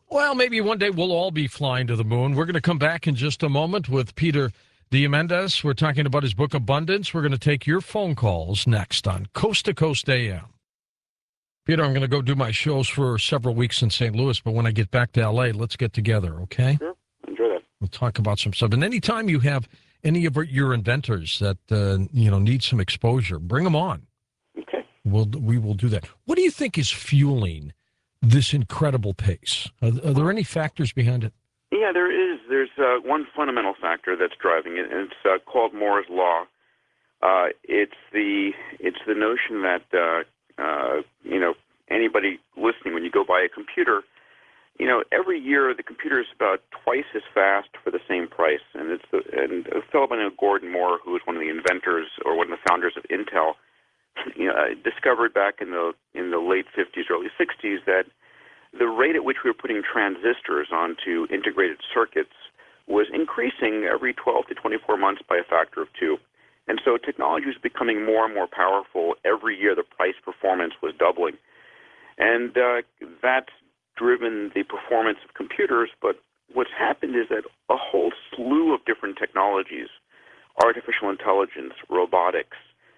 Well, maybe one day we'll all be flying to the moon. We're going to come back in just a moment with Peter Diamandis. We're talking about his book, Abundance. We're going to take your phone calls next on Coast to Coast AM. Peter, I'm going to go do my shows for several weeks in St. Louis, but when I get back to L.A., let's get together, okay? Sure. Enjoy that. We'll talk about some stuff. And anytime you have any of your inventors that, need some exposure, bring them on. Okay. We will do that. What do you think is fueling this incredible pace? Are there any factors behind it? Yeah, there is. There's one fundamental factor that's driving it, and it's called Moore's law. It's the notion that anybody listening, when you go buy a computer, every year the computer is about twice as fast for the same price. And a fellow by the name of Gordon Moore, who was one of the inventors or one of the founders of Intel, discovered back in the late 50s, early 60s that the rate at which we were putting transistors onto integrated circuits was increasing every 12 to 24 months by a factor of 2. And so technology was becoming more and more powerful. Every year the price performance was doubling. And that's driven the performance of computers. But what's happened is that a whole slew of different technologies, artificial intelligence, robotics,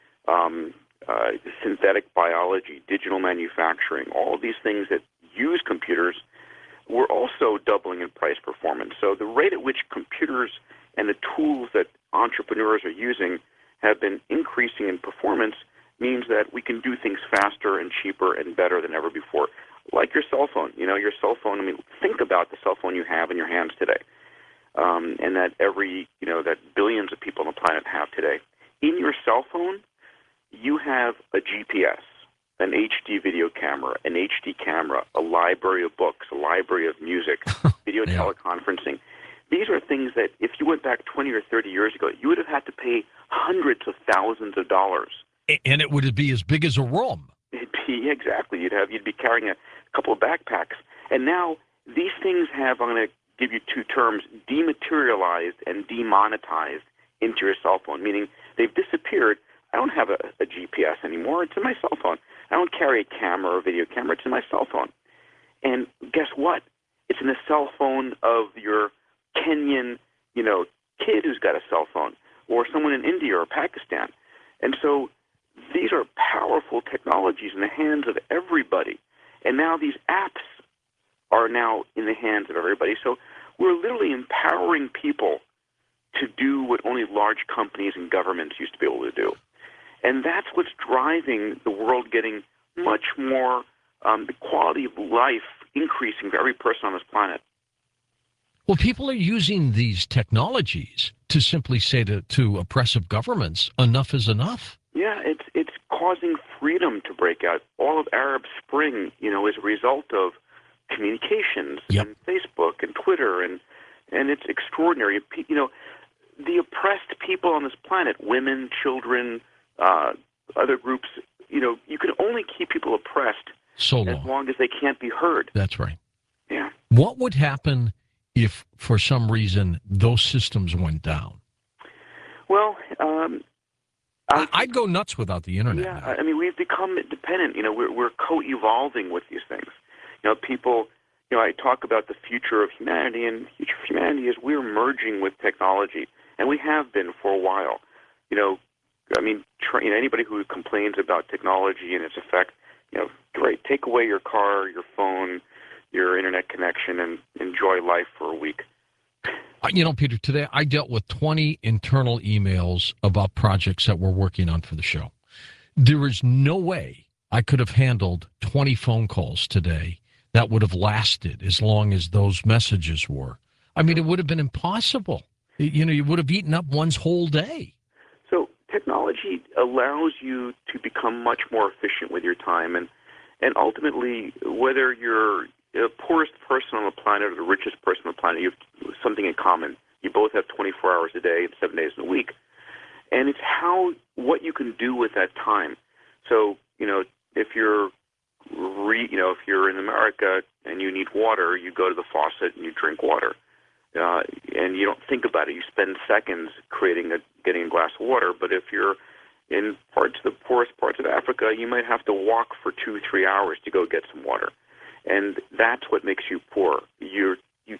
synthetic biology, digital manufacturing, all of these things that use computers were also doubling in price performance. So the rate at which computers and the tools that entrepreneurs are using have been increasing in performance means that we can do things faster and cheaper and better than ever before. Like your cell phone. Your cell phone, think about the cell phone you have in your hands today. And that that billions of people on the planet have today. In your cell phone, you have a GPS, an HD video camera, an HD camera, a library of books, a library of music, video teleconferencing. These are things that if you went back 20 or 30 years ago, you would have had to pay hundreds of thousands of dollars. And it would be as big as a room. Exactly. You'd be carrying a couple of backpacks. And now these things have, I'm going to give you two terms, dematerialized and demonetized into your cell phone, meaning they've disappeared. I don't have a GPS anymore. It's in my cell phone. I don't carry a camera or video camera. It's in my cell phone. And guess what? It's in the cell phone of your Kenyan, kid who's got a cell phone, or someone in India or Pakistan. And so these are powerful technologies in the hands of everybody. And now these apps are now in the hands of everybody. So we're literally empowering people to do what only large companies and governments used to be able to do. And that's what's driving the world getting much more, the quality of life increasing for every person on this planet. Well, people are using these technologies to simply say to oppressive governments, enough is enough. Yeah, it's causing freedom to break out. All of Arab Spring, is a result of communications and Facebook and Twitter, and it's extraordinary. The oppressed people on this planet, women, children, other groups, you can only keep people oppressed as long as they can't be heard. That's right. Yeah. What would happen if, for some reason, those systems went down? Well, I'd go nuts without the internet. Yeah, now. We've become dependent. We're co-evolving with these things. People. I talk about the future of humanity, and the future of humanity is we're merging with technology, and we have been for a while. Anybody who complains about technology and its effect, great, take away your car, your phone, your internet connection, and enjoy life for a week. Peter, today I dealt with 20 internal emails about projects that we're working on for the show. There is no way I could have handled 20 phone calls today that would have lasted as long as those messages were. It would have been impossible. You would have eaten up one's whole day. So technology allows you to become much more efficient with your time, and ultimately, whether you're the poorest person on the planet or the richest person on the planet, you have something in common. You both have 24 hours a day and 7 days in a week. And it's what you can do with that time. So, if you're if you're in America and you need water, you go to the faucet and you drink water. And you don't think about it. You spend seconds getting a glass of water. But if you're in the poorest parts of Africa, you might have to walk for 2-3 hours to go get some water. And that's what makes you poor.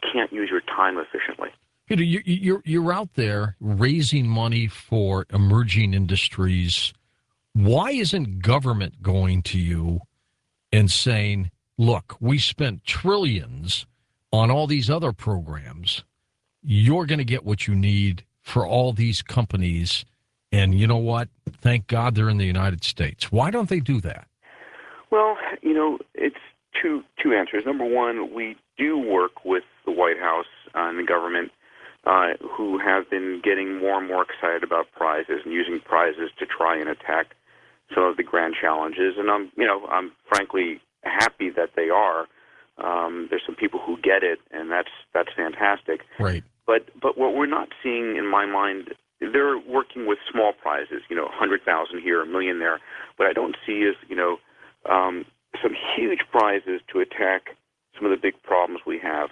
can't use your time efficiently. Peter, you're out there raising money for emerging industries. Why isn't government going to you and saying, look, we spent trillions on all these other programs. You're going to get what you need for all these companies. And you know what? Thank God they're in the United States. Why don't they do that? Well, it's two answers. Number one, we do work with the White House and the government who have been getting more and more excited about prizes and using prizes to try and attack some of the grand challenges. And I'm frankly happy that they are. There's some people who get it, and that's fantastic. Right. But what we're not seeing, in my mind, they're working with small prizes, 100,000 here, $1 million there. What I don't see is, some huge prizes to attack some of the big problems we have.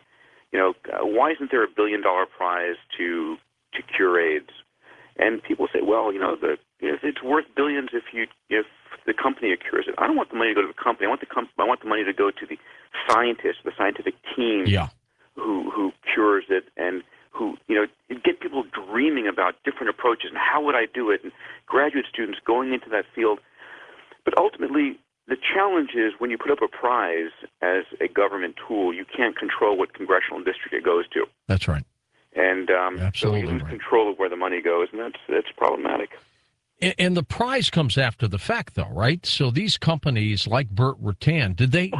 Why isn't there $1 billion prize to cure AIDS? And people say, well, it's worth billions if the company cures it. I don't want the money to go to the company. I want the money to go to the scientists, the scientific team who cures it, and who get people dreaming about different approaches and how would I do it, and graduate students going into that field. But ultimately, the challenge is when you put up a prize as a government tool, you can't control what congressional district it goes to. That's right. And so you lose control of where the money goes, and that's problematic. And the prize comes after the fact, though, right? So these companies like Burt Rutan,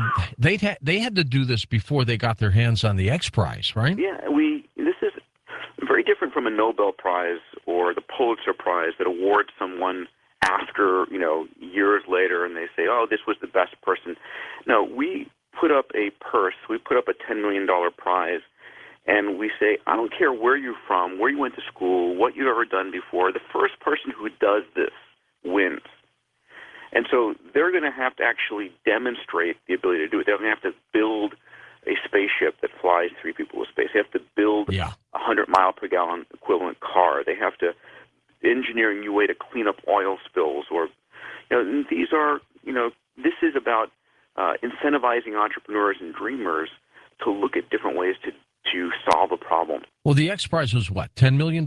they had to do this before they got their hands on the X Prize, right? Yeah, this is very different from a Nobel Prize or the Pulitzer Prize that awards someone after, years later, and they say, oh, this was the best person. No, we put up a purse. We put up a $10 million prize, and we say, I don't care where you're from, where you went to school, what you've ever done before. The first person who does this wins. And so they're going to have to actually demonstrate the ability to do it. They're going to have to build a spaceship that flies 3 people to space. They have to build a 100-mile-per-gallon equivalent car. They have to engineer a new way to clean up oil spills. Or, these are, this is about incentivizing entrepreneurs and dreamers to look at different ways to solve a problem. Well, the X Prize was what, $10 million?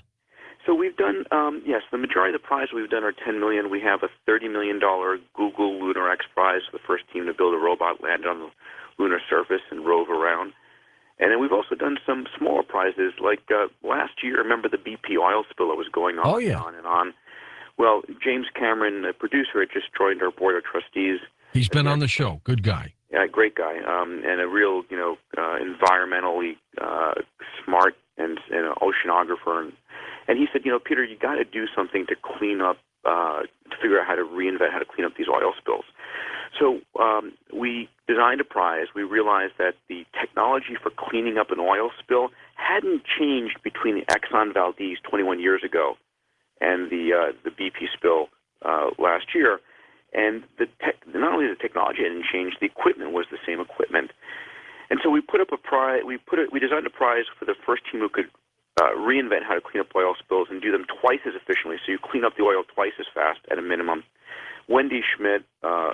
So we've done, the majority of the prizes we've done are $10 million. We have a $30 million Google Lunar X Prize, the first team to build a robot, land on the lunar surface, and rove around. And then we've also done some smaller prizes, like last year, remember the BP oil spill that was going on and on and on? Well, James Cameron, the producer, had just joined our board of trustees. He's been on the show. Good guy. Yeah, great guy, and a real, environmentally smart and an oceanographer. And he said, Peter, you got to do something to clean up, to figure out how to reinvent how to clean up these oil spills. So we designed a prize. We realized that the technology for cleaning up an oil spill hadn't changed between the Exxon Valdez 21 years ago and the BP spill last year. And not only the technology hadn't changed, the equipment was the same equipment. And so we put up a prize. We designed a prize for the first team who could reinvent how to clean up oil spills and do them twice as efficiently. So you clean up the oil twice as fast at a minimum. Wendy Schmidt,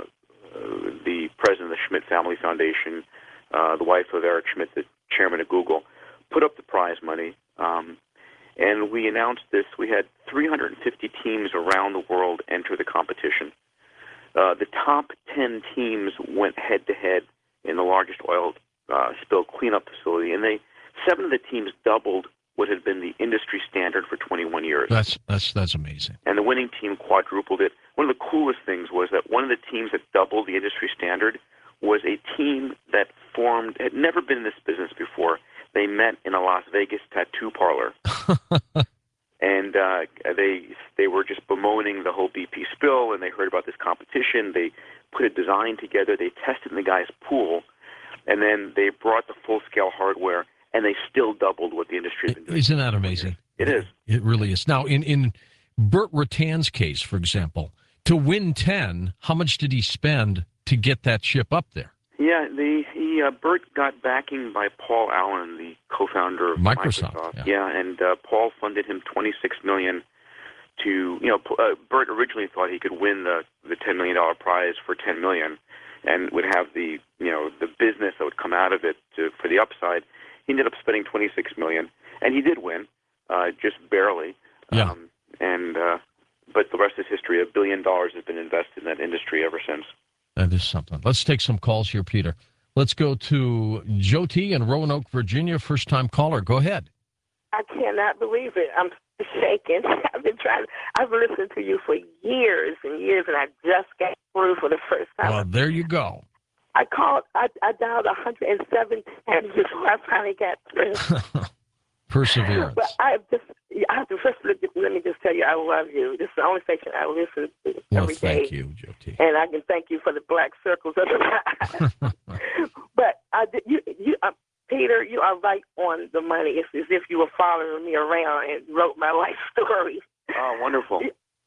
the president of the Schmidt Family Foundation, the wife of Eric Schmidt, the chairman of Google, put up the prize money. And we announced this. We had 350 teams around the world enter the competition. The top 10 teams went head-to-head in the largest oil spill cleanup facility, and 7 of the teams doubled what had been the industry standard for 21 years. That's amazing. And the winning team quadrupled it. One of the coolest things was that one of the teams that doubled the industry standard was a team that had never been in this business before. They met in a Las Vegas tattoo parlor. And they were just bemoaning the whole BP spill, and they heard about this competition. They put a design together. They tested in the guy's pool, and then they brought the full-scale hardware, and they still doubled what the industry has been doing. Isn't that amazing? It is. It really is. Now, in Burt Rutan's case, for example, to win 10, how much did he spend to get that ship up there? Yeah, Burt got backing by Paul Allen, the co-founder of Microsoft. Yeah, and Paul funded him $26 million to, Burt originally thought he could win the $10 million prize for $10 million and would have the business that would come out of it for the upside. He ended up spending $26 million, and he did win, just barely. Yeah. But the rest is history. $1 billion has been invested in that industry ever since. That is something. Let's take some calls here, Peter. Let's go to Joe T. in Roanoke, Virginia. First-time caller. Go ahead. I cannot believe it. I'm shaking. I've listened to you for years and years, and I just got through for the first time. Well, there you go. I dialed 107 times before I finally got through. Perseverance. But I have to first let me just tell you, I love you. This is the only station I listen to every day. Thank you, Joe T. And I can thank you for the black circles of the But Peter, you are right on the money. It's as if you were following me around and wrote my life story. Oh, wonderful.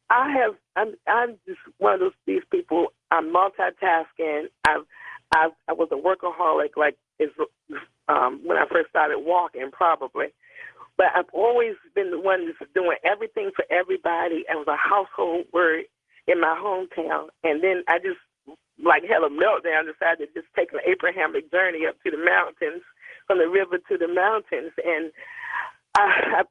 I'm just one of these people. I'm multitasking. I was a workaholic, when I first started walking, probably. But I've always been the one that's doing everything for everybody. I was a household word in my hometown. And then I just, had a meltdown, decided to just take an Abrahamic journey up to the mountains, from the river to the mountains. And I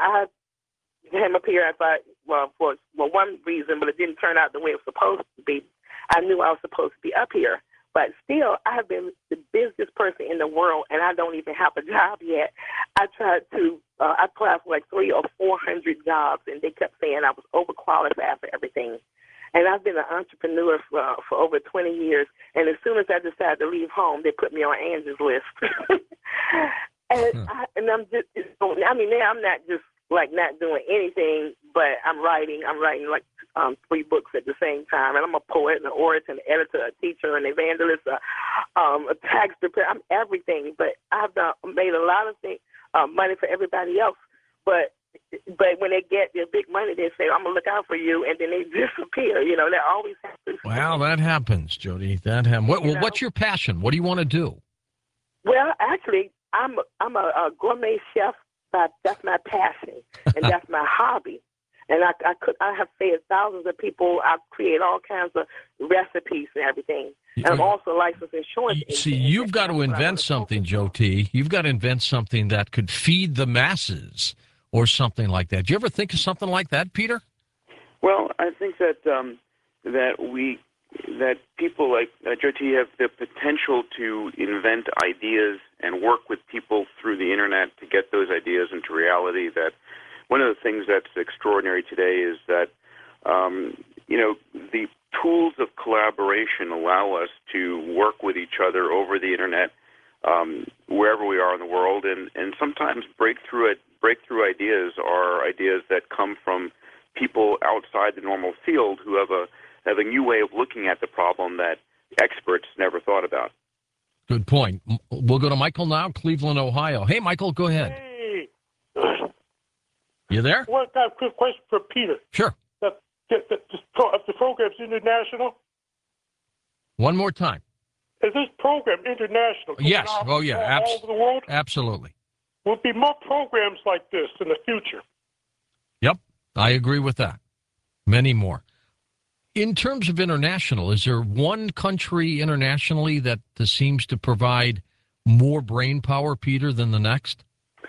came up here, I thought, for one reason, but it didn't turn out the way it was supposed to be. I knew I was supposed to be up here. But still, I have been the busiest person in the world, and I don't even have a job yet. I tried to I applied for 300 or 400 jobs, and they kept saying I was overqualified for everything. And I've been an entrepreneur for over 20 years, and as soon as I decided to leave home, they put me on Angie's list. I'm just, now I'm not just not doing anything, but I'm writing 3 books at the same time, and I'm a poet, an orator, an editor, a teacher, an evangelist, a tax preparer. I'm everything, but I've made a lot of things, money for everybody else. But when they get their big money, they say, "I'm gonna look out for you," and then they disappear. That always happens. Well, that happens, Jody. That happens. What's your passion? What do you want to do? Well, actually, I'm a gourmet chef. That's my passion, and that's my hobby. And I have fed thousands of people. I create all kinds of recipes and everything. And I'm also licensed insurance. See, you've got to invent something, Joe T. You've got to invent something that could feed the masses or something like that. Do you ever think of something like that, Peter? Well, I think that that people like Joe T have the potential to invent ideas and work with people through the internet to get those ideas into reality. That one of the things that's extraordinary today is that the tools of collaboration allow us to work with each other over the internet wherever we are in the world, and sometimes breakthrough ideas are ideas that come from people outside the normal field who have a new way of looking at the problem that experts never thought about. Good point. We'll go to Michael now, Cleveland, Ohio. Hey, Michael, go ahead. Hey. You there? Well, I got a quick question for Peter. Sure. The program's international? One more time. Is this program international? Yes. Oh, yeah. All over the world? Absolutely. Will be more programs like this in the future. Yep. I agree with that. Many more. In terms of international, is there one country internationally that seems to provide more brain power, Peter, than the next?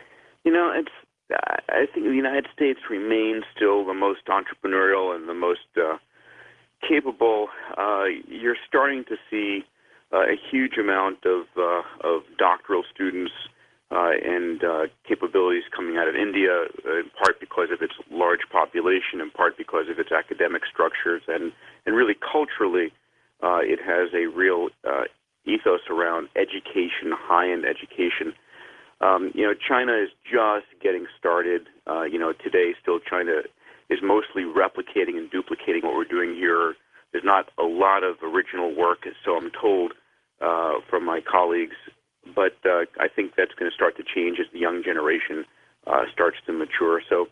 I think the United States remains still the most entrepreneurial and the most capable. You're starting to see a huge amount of doctoral students and capabilities coming out of India, in part because of its large population, in part because of its academic structures, and really culturally, it has a real ethos around education, high-end education. China is just getting started. Today still China is mostly replicating and duplicating what we're doing here. There's not a lot of original work, so I'm told from my colleagues. But I think that's going to start to change as the young generation starts to mature. So,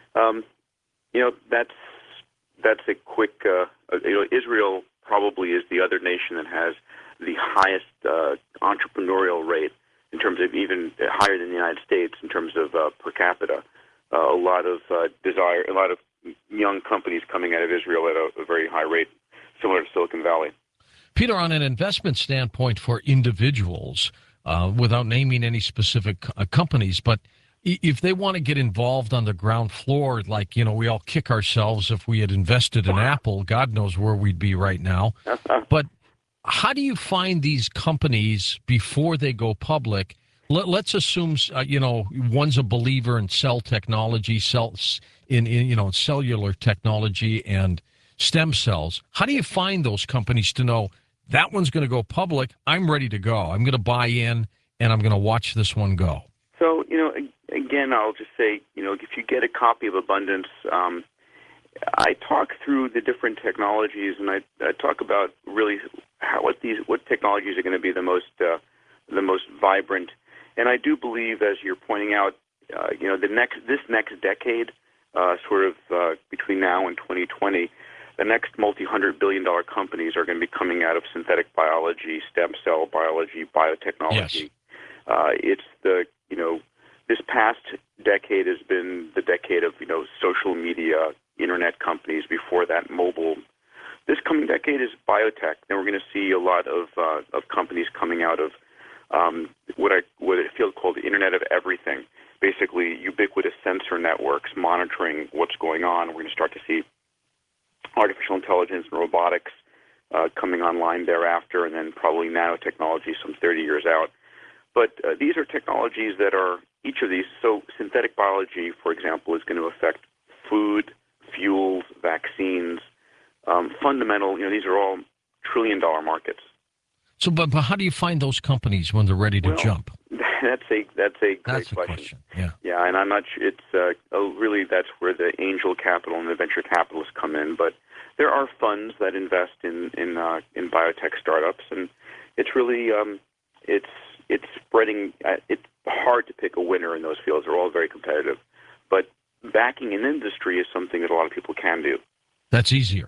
that's a quick. Israel probably is the other nation that has the highest entrepreneurial rate in terms of even higher than the United States in terms of per capita. A lot of desire, a lot of young companies coming out of Israel at a very high rate, similar to Silicon Valley. Peter, on an investment standpoint for individuals, without naming any specific companies, but if they want to get involved on the ground floor, like, we all kick ourselves if we had invested in Apple, God knows where we'd be right now. But how do you find these companies before they go public? Let's assume, one's a believer in cell technology, in cellular technology and stem cells. How do you find those companies to know that one's going to go public? I'm ready to go. I'm going to buy in, and I'm going to watch this one go. So, again, I'll just say, if you get a copy of Abundance, I talk through the different technologies, and I talk about really what technologies are going to be the most vibrant. And I do believe, as you're pointing out, this next decade, between now and 2020, the next multi-hundred-billion-dollar companies are going to be coming out of synthetic biology, stem cell biology, biotechnology. Yes. This past decade has been the decade of social media, internet companies. Before that, mobile. This coming decade is biotech. Then we're going to see a lot of companies coming out of what I feel called the Internet of Everything. Basically, ubiquitous sensor networks monitoring what's going on. We're going to start to see artificial intelligence and robotics coming online thereafter, and then probably nanotechnology some 30 years out. But these are technologies that are each of these. So synthetic biology, for example, is going to affect food, fuels, vaccines, fundamental. These are all trillion-dollar markets. So, but how do you find those companies when they're ready to jump? That's a great question. Yeah, and I'm not sure. It's really that's where the angel capital and the venture capitalists come in. But there are funds that invest in biotech startups, and it's really it's spreading. It's hard to pick a winner in those fields. They're all very competitive, but backing an industry is something that a lot of people can do. That's easier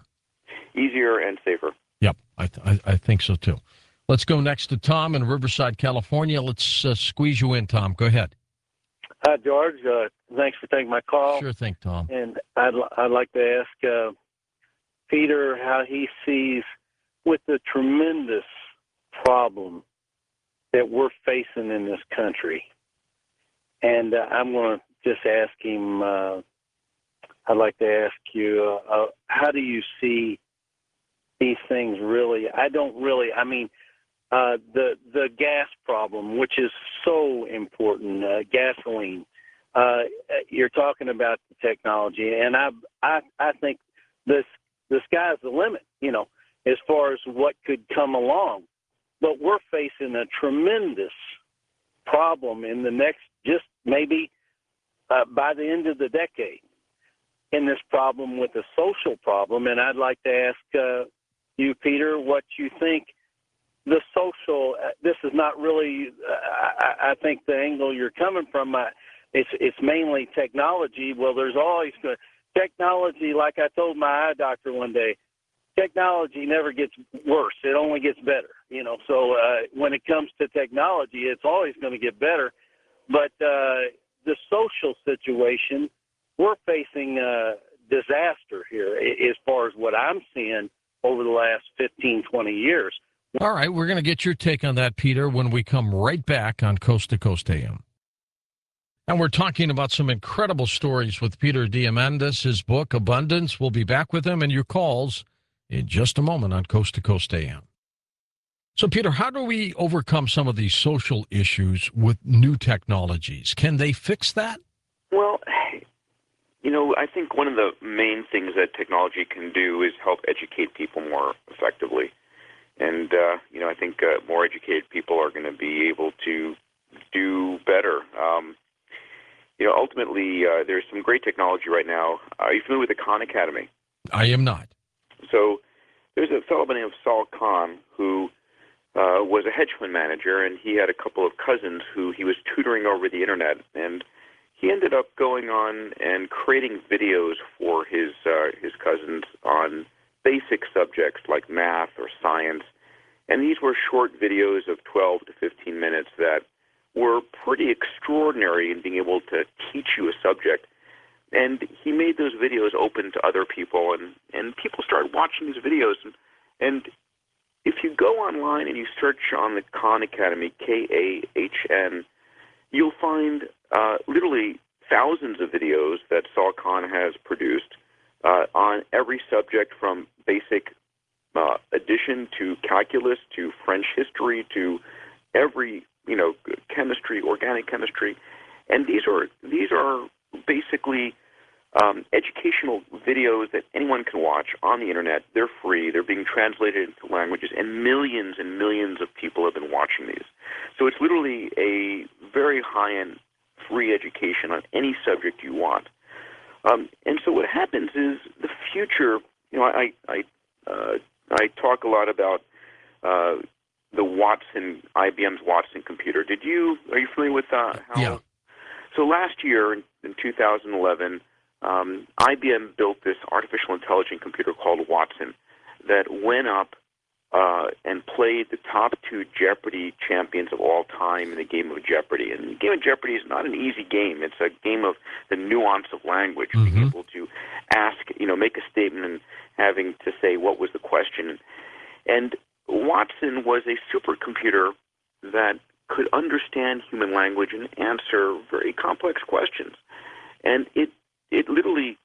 and safer. Yep, I think so too. Let's go next to Tom in Riverside, California. Let's squeeze you in, Tom. Go ahead. Hi, George. Thanks for taking my call. Sure thing, Tom. And I'd like to ask Peter how he sees with the tremendous problem that we're facing in this country. And I'm going to just ask him, I'd like to ask you, how do you see these things really? The gas problem, which is so important, gasoline. You're talking about the technology, and I think the sky's the limit, as far as what could come along. But we're facing a tremendous problem in the next, just maybe by the end of the decade, in this problem with the social problem. And I'd like to ask you, Peter, what you think. The social, this is not really, I think the angle you're coming from, it's mainly technology. Well, there's always technology, like I told my eye doctor one day, technology never gets worse. It only gets better, So when it comes to technology, it's always going to get better. But the social situation, we're facing disaster here as far as what I'm seeing over the last 15, 20 years. All right, we're going to get your take on that, Peter, when we come right back on Coast to Coast AM. And we're talking about some incredible stories with Peter Diamandis, his book, Abundance. We'll be back with him and your calls in just a moment on Coast to Coast AM. So, Peter, how do we overcome some of these social issues with new technologies? Can they fix that? Well, I think one of the main things that technology can do is help educate people more effectively. And, I think more educated people are going to be able to do better. Ultimately, there's some great technology right now. Are you familiar with the Khan Academy? I am not. So there's a fellow by the name of Saul Khan who was a hedge fund manager, and he had a couple of cousins who he was tutoring over the Internet. And he ended up going on and creating videos for his cousins on basic subjects like math or science. And these were short videos of 12 to 15 minutes that were pretty extraordinary in being able to teach you a subject. And he made those videos open to other people, and people started watching these videos. And if you go online and you search on the Khan Academy, Kahn, you'll find literally thousands of videos that Saul Khan has produced on every subject from basic addition to calculus to French history to every, chemistry, organic chemistry. And these are basically educational videos that anyone can watch on the internet. They're free. They're being translated into languages, and millions of people have been watching these. So it's literally a very high-end free education on any subject you want. And so what happens is the future. I talk a lot about the Watson, IBM's Watson computer. Are you familiar with how? Yeah. So last year in 2011. IBM built this artificial intelligence computer called Watson that went up and played the top 2 Jeopardy champions of all time in the game of Jeopardy. And the game of Jeopardy is not an easy game. It's a game of the nuance of language, being able to ask, make a statement and having to say what was the question. And Watson was a supercomputer that could understand human language and answer very complex questions. And it literally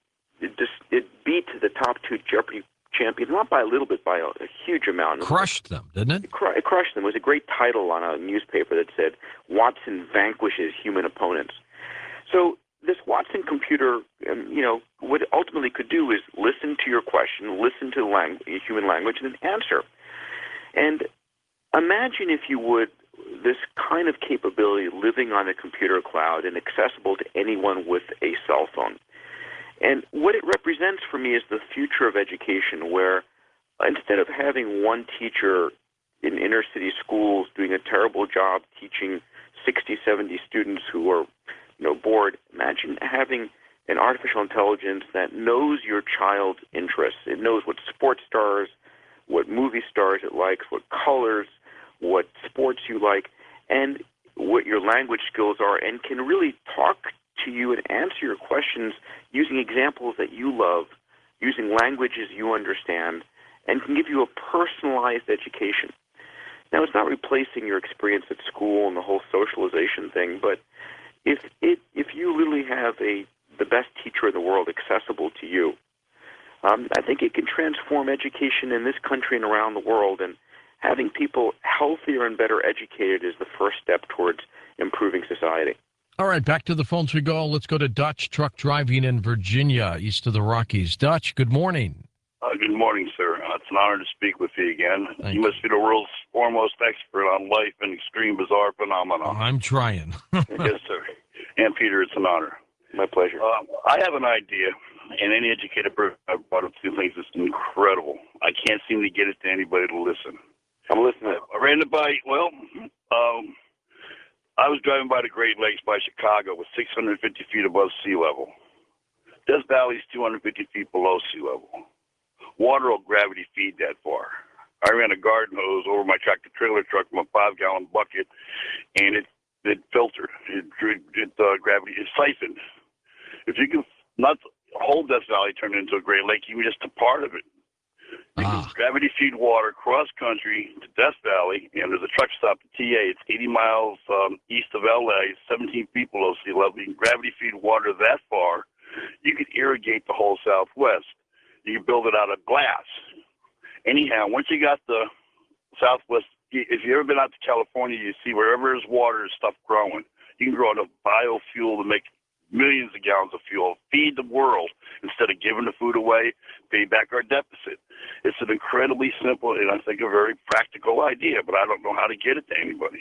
beat the top 2 Jeopardy champions, not by a little bit, by a huge amount. Crushed them, didn't it? It crushed them. It was a great title on a newspaper that said, "Watson vanquishes human opponents." So this Watson computer, what it ultimately could do is listen to your question, listen to human language, and then answer. And imagine, if you would, this kind of capability living on a computer cloud and accessible to anyone with a cell phone. And what it represents for me is the future of education, where instead of having one teacher in inner city schools doing a terrible job teaching 60, 70 students who are bored, imagine having an artificial intelligence that knows your child's interests. It knows what sports stars, what movie stars it likes, what colors, what sports you like, and what your language skills are, and can really talk to you and answer your questions using examples that you love, using languages you understand, and can give you a personalized education. Now, it's not replacing your experience at school and the whole socialization thing, but if you literally have the best teacher in the world accessible to you, I think it can transform education in this country and around the world, and having people healthier and better educated is the first step towards improving society. All right, back to the phones we go. Let's go to Dutch, truck driving in Virginia, east of the Rockies. Dutch, good morning. Good morning, sir. It's an honor to speak with you again. Thank you must be the world's foremost expert on life and extreme bizarre phenomena. I'm trying. Yes, sir. And Peter, it's an honor. My pleasure. I have an idea, and any educated person I've brought up to things is incredible. I can't seem to get it to anybody to listen. I'm listening. I ran it by, I was driving by the Great Lakes by Chicago with 650 feet above sea level. Death Valley is 250 feet below sea level. Water will gravity feed that far. I ran a garden hose over my tractor-trailer truck from a 5-gallon bucket, and it filtered. It gravity is siphoned. If you can not the whole Death Valley turn into a Great Lake, even just a part of it. You can gravity feed water cross country to Death Valley, and there's a truck stop at TA. It's 80 miles east of LA, 17 feet below sea level. You can gravity feed water that far. You could irrigate the whole Southwest. You can build it out of glass. Anyhow, once you got the Southwest, if you've ever been out to California, you see wherever there's water, there's stuff growing. You can grow enough biofuel to make millions of gallons of fuel, feed the world instead of giving the food away, pay back our deficit. It's an incredibly simple and I think a very practical idea, but I don't know how to get it to anybody.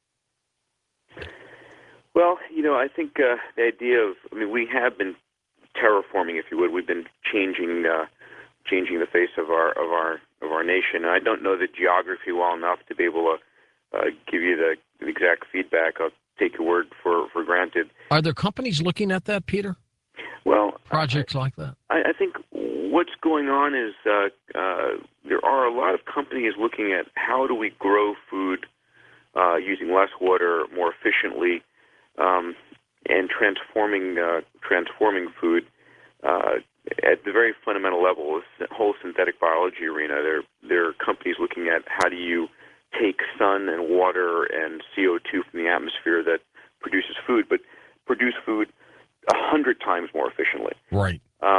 Well, I think the idea of, we have been terraforming, if you would. We've been changing the face of our nation. And I don't know the geography well enough to be able to give you the exact feedback. I'll take your word for granted. Are there companies looking at that, Peter? Well, projects like that? I think what's going on is there are a lot of companies looking at how do we grow food using less water more efficiently, and transforming food at the very fundamental level, this whole synthetic biology arena, there are companies looking at how do you take sun and water and CO2 from the atmosphere that produces food, but produce food 100 times more efficiently. Right.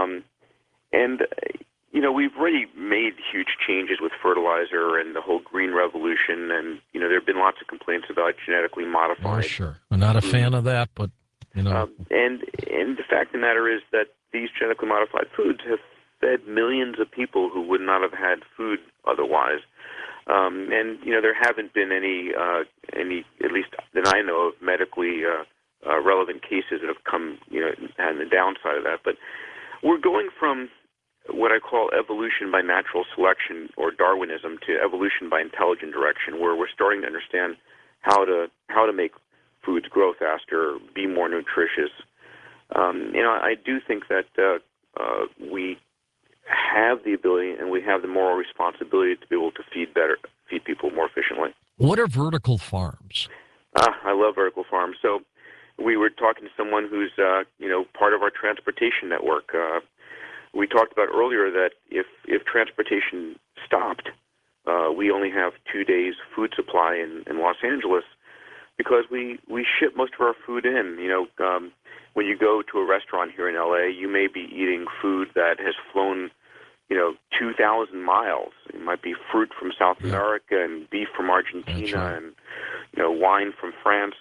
We've already made huge changes with fertilizer and the whole green revolution, and there have been lots of complaints about genetically modified. Oh, sure. I'm not a fan of that, but and the fact of the matter is that these genetically modified foods have fed millions of people who would not have had food otherwise. There haven't been any, at least that I know of, medically relevant cases that have come, on the downside of that. But we're going from what I call evolution by natural selection or Darwinism to evolution by intelligent direction, where we're starting to understand how to make foods grow faster, be more nutritious. I do think that we have the ability and we have the moral responsibility to be able to feed people more efficiently. What are vertical farms? I love vertical farms. So we were talking to someone who's part of our transportation network. We talked about earlier that if transportation stopped, we only have 2 days food supply in Los Angeles because we ship most of our food in. When you go to a restaurant here in LA, you may be eating food that has flown 2,000 miles. It might be fruit from South America and beef from Argentina right. and wine from France.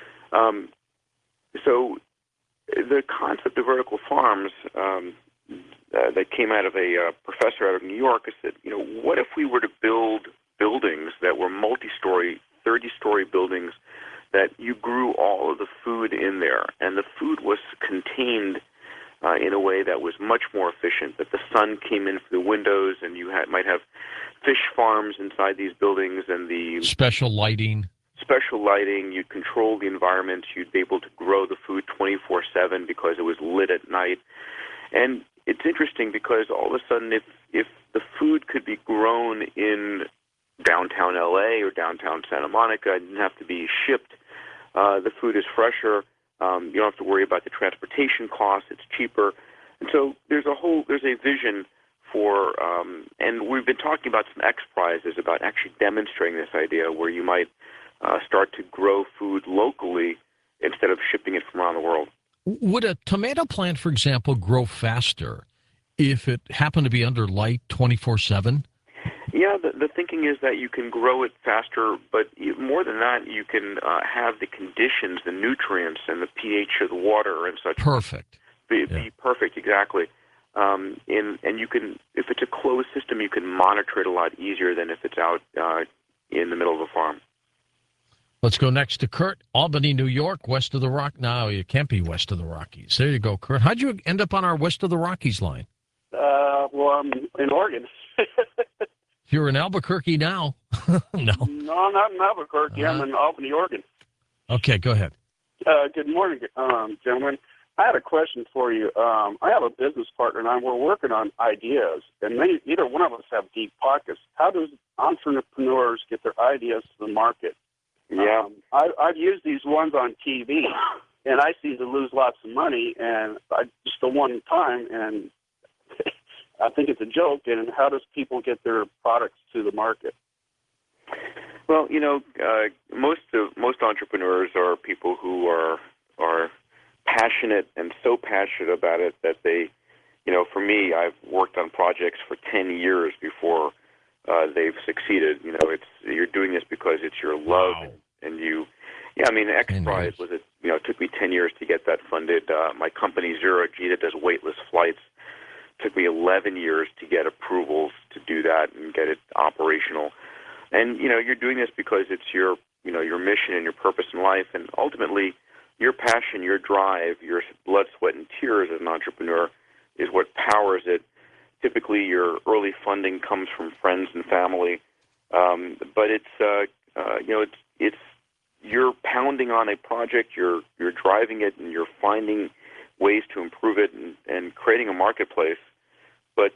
So the concept of vertical farms that came out of a professor out of New York is that, what if we were to build buildings that were multi-story, 30-story buildings that you grew all of the food in there, and the food was contained in a way that was much more efficient, that the sun came in through the windows, and you might have fish farms inside these buildings, and the special lighting, you'd control the environment, you'd be able to grow the food 24/7 because it was lit at night. And it's interesting because all of a sudden, if the food could be grown in downtown LA or downtown Santa Monica, it didn't have to be shipped. The food is fresher. You don't have to worry about the transportation costs. It's cheaper. And so there's a vision for, and we've been talking about some X Prizes about actually demonstrating this idea where you might start to grow food locally instead of shipping it from around the world. Would a tomato plant, for example, grow faster if it happened to be under light 24/7? Yeah, the thinking is that you can grow it faster, but more than that, you can have the conditions, the nutrients, and the pH of the water and such. Perfect. Be perfect, exactly. And you can, if it's a closed system, you can monitor it a lot easier than if it's out in the middle of a farm. Let's go next to Kurt, Albany, New York, west of the Rock. No, you can't be west of the Rockies. There you go, Kurt. How'd you end up on our west of the Rockies line? Well, I'm in Oregon. You're in Albuquerque now. No. No, not in Albuquerque. I'm in Albany, Oregon. Okay, go ahead. Good morning, gentlemen. I had a question for you. I have a business partner, and we're working on ideas, and neither one of us have deep pockets. How does entrepreneurs get their ideas to the market? Yeah. I've used these ones on TV, and I see them lose lots of money, and just the one time, and I think it's a joke. And how does people get their products to the market? Well, most entrepreneurs are people who are passionate and so passionate about it that they, for me, I've worked on projects for 10 years before they've succeeded. You're doing this because it's your love, Wow. and X Prize was it took me 10 years to get that funded. My company Zero G that does weightless flights took me 11 years to get approvals to do that and get it operational. And you're doing this because it's your mission and your purpose in life, and ultimately your passion, your drive, your blood, sweat, and tears as an entrepreneur is what powers it. Typically, your early funding comes from friends and family, but it's you're pounding on a project, you're driving it, and you're finding ways to improve it and creating a marketplace. But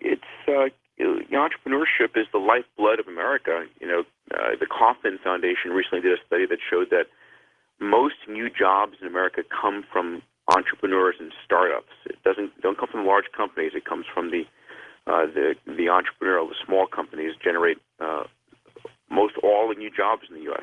entrepreneurship is the lifeblood of America. The Kauffman Foundation recently did a study that showed that most new jobs in America come from entrepreneurs and startups. It don't come from large companies. It comes from the entrepreneurial, the small companies generate most all the new jobs in the U.S.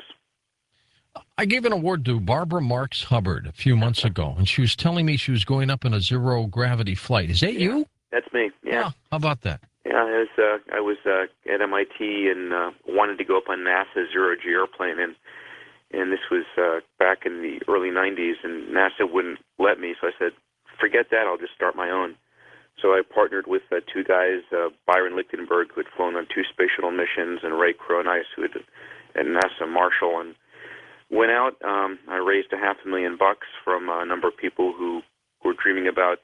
I gave an award to Barbara Marks Hubbard a few months ago, and she was telling me she was going up in a zero-gravity flight. Is that you? That's me, yeah. How about that? Yeah, I was at MIT and wanted to go up on NASA's zero-G airplane, and this was back in the early 90s, and NASA wouldn't let me, so I said, forget that, I'll just start my own. So I partnered with two guys, Byron Lichtenberg, who had flown on 2 space shuttle missions, and Ray Cronise, who had at NASA Marshall, and went out. I raised $500,000 from a number of people who were dreaming about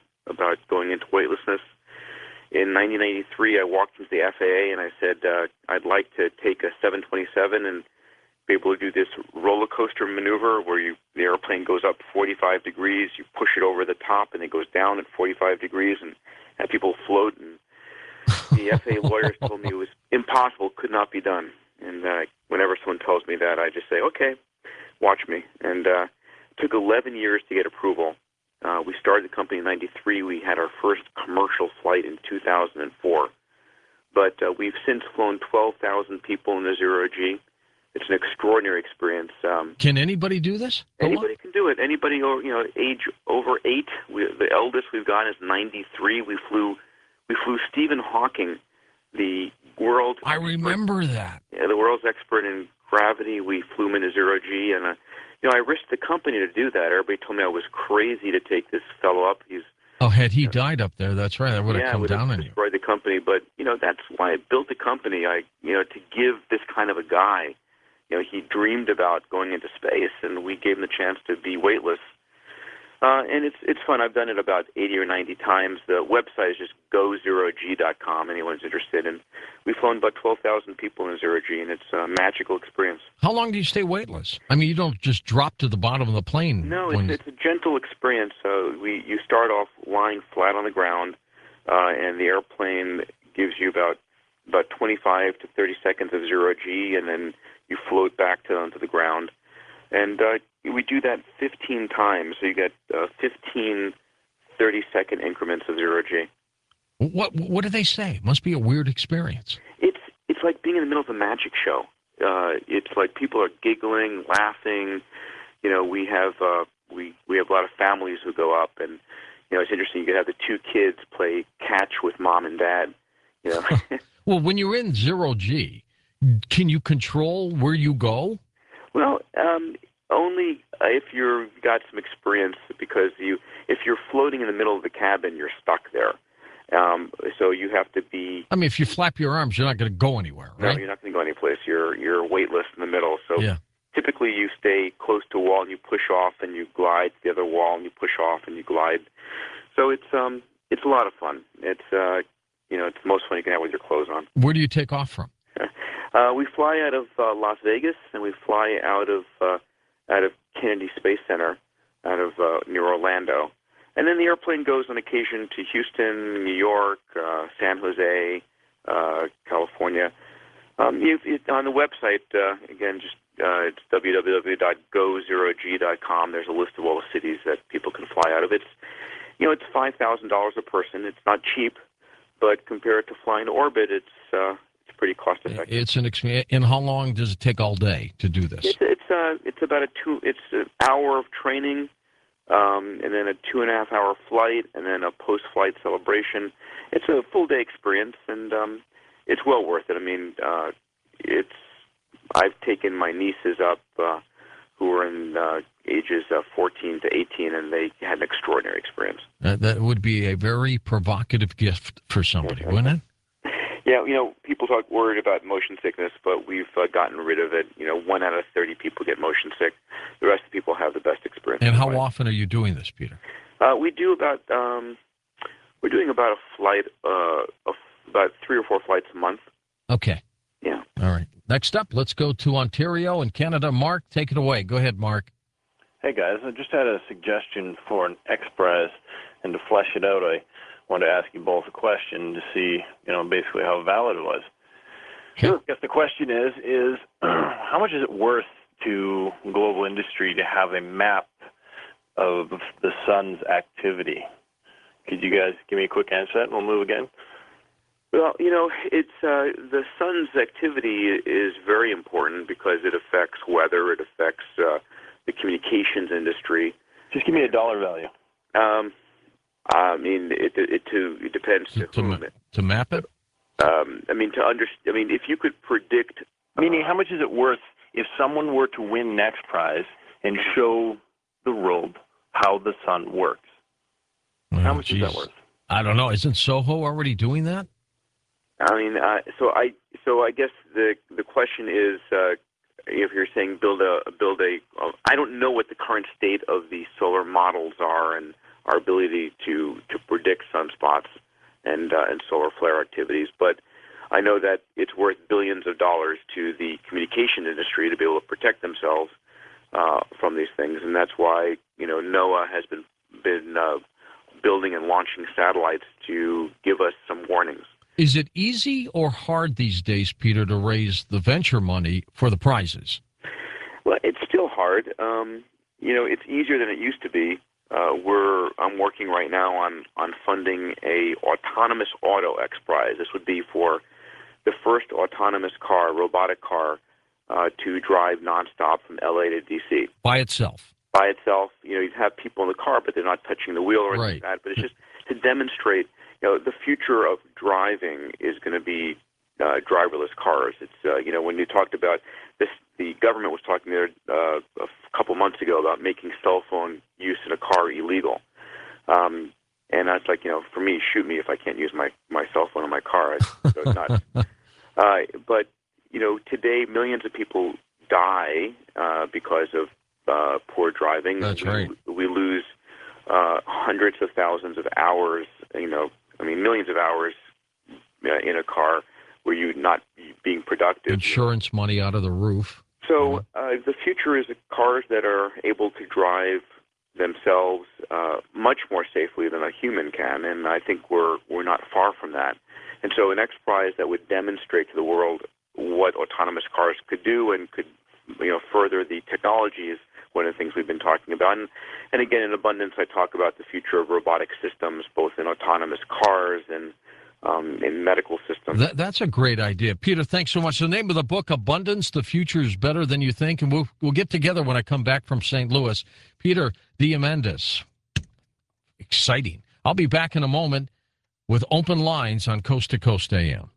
going into weightlessness. In 1993, I walked into the FAA and I said I'd like to take a 727 and be able to do this roller coaster maneuver where the airplane goes up 45 degrees, you push it over the top, and it goes down at 45 degrees, and have people float. And the FAA lawyers told me it was impossible, could not be done. And whenever someone tells me that, I just say, okay, watch me. And it took 11 years to get approval. We started the company in 93. We had our first commercial flight in 2004. But we've since flown 12,000 people in the zero-G. It's an extraordinary experience. Can anybody do this? Anybody can do it. Anybody age over 8. The eldest we've got is 93. We flew Stephen Hawking, the world. I remember that. Yeah, the world's expert in gravity. We flew him into zero-G, and I risked the company to do that. Everybody told me I was crazy to take this fellow up. Had he died up there, that's right. That would have come down on you. Destroyed the company, but that's why I built the company. To give this kind of a guy. He dreamed about going into space, and we gave him the chance to be weightless. And it's fun. I've done it about 80 or 90 times. The website is just gozerog.com. Anyone's interested. And we've flown about 12,000 people in zero-G, and it's a magical experience. How long do you stay weightless? I mean, you don't just drop to the bottom of the plane. No, it's a gentle experience. You start off lying flat on the ground, and the airplane gives you about 25 to 30 seconds of zero-G, and then you float back onto the ground. And we do that 15 times, so you get 15 30-second increments of zero-G. What do they say? It must be a weird experience. It's like being in the middle of a magic show. It's like people are giggling, laughing. We have a lot of families who go up, and it's interesting. You could have the 2 kids play catch with mom and dad. Well, when you're in zero-G, can you control where you go? Well, only if you've got some experience, because if you're floating in the middle of the cabin, you're stuck there. So you have to be... I mean, if you flap your arms, you're not going to go anywhere, right? No, you're not going to go anyplace. You're weightless in the middle. So typically you stay close to a wall and you push off and you glide to the other wall and you push off and you glide. So it's a lot of fun. It's it's the most fun you can have with your clothes on. Where do you take off from? We fly out of Las Vegas, and we fly out of Kennedy Space Center, out of near Orlando, and then the airplane goes on occasion to Houston, New York, San Jose, California. On the website again, just it's www.gozerog.com. There's a list of all the cities that people can fly out of. It's $5,000 a person. It's not cheap, but compared to flying to orbit, it's pretty cost effective. It's an experience. And how long does it take all day to do this? It's about an hour of training, and then a 2.5-hour flight, and then a post-flight celebration. It's a full day experience, and it's well worth it. I mean, I've taken my nieces up who were in ages 14 to 18, and they had an extraordinary experience. That would be a very provocative gift for somebody, wouldn't it? Yeah, people talk worried about motion sickness, but we've gotten rid of it. 1 out of 30 people get motion sick. The rest of the people have the best experience. And how often are you doing this, Peter? We do about we're doing about a flight, about 3 or 4 flights a month. Okay. Yeah. All right. Next up, let's go to Ontario and Canada. Mark, take it away. Go ahead, Mark. Hey, guys. I just had a suggestion for an X-Prize, and to flesh it out, I wanted to ask you both a question to see, basically how valid it was. Sure. I guess the question is how much is it worth to global industry to have a map of the sun's activity? Could you guys give me a quick answer to that, and we'll move again? Well, it's the sun's activity is very important because it affects weather, it affects the communications industry. Just give me a dollar value. I mean, it depends to map it. If you could predict, meaning how much is it worth if someone were to win next prize and show the world how the sun works? How much is that worth? I don't know. Isn't Soho already doing that? So I guess the question is, if you're saying build a, I don't know what the current state of the solar models are and our ability to predict sunspots and solar flare activities, but I know that it's worth billions of dollars to the communication industry to be able to protect themselves from these things, and that's why NOAA has been building and launching satellites to give us some warnings. Is it easy or hard these days, Peter, to raise the venture money for the prizes? Well, it's still hard. It's easier than it used to be. I'm working right now on funding a autonomous auto X Prize. This would be for the first autonomous car, robotic car, to drive nonstop from LA to DC. By itself? By itself. You'd have people in the car, but they're not touching the wheel or anything like that. But it's just to demonstrate, the future of driving is going to be driverless cars. It's, when you talked about this, the government was talking there a couple months ago about making cell phone use in a car illegal. And I was like, for me, shoot me if I can't use my cell phone in my car. So it's not. But, today millions of people die because of poor driving. That's right. We lose hundreds of thousands of hours, millions of hours in a car where you're not being productive. Insurance money out of the roof. So the future is cars that are able to drive themselves much more safely than a human can, and I think we're not far from that. And so an X Prize that would demonstrate to the world what autonomous cars could do and could further the technology is one of the things we've been talking about. And again, in Abundance, I talk about the future of robotic systems, both in autonomous cars and in medical systems. That's a great idea. Peter, thanks so much. The name of the book, Abundance, The Future is Better Than You Think, and we'll get together when I come back from St. Louis. Peter Diamandis. Exciting. I'll be back in a moment with Open Lines on Coast to Coast AM.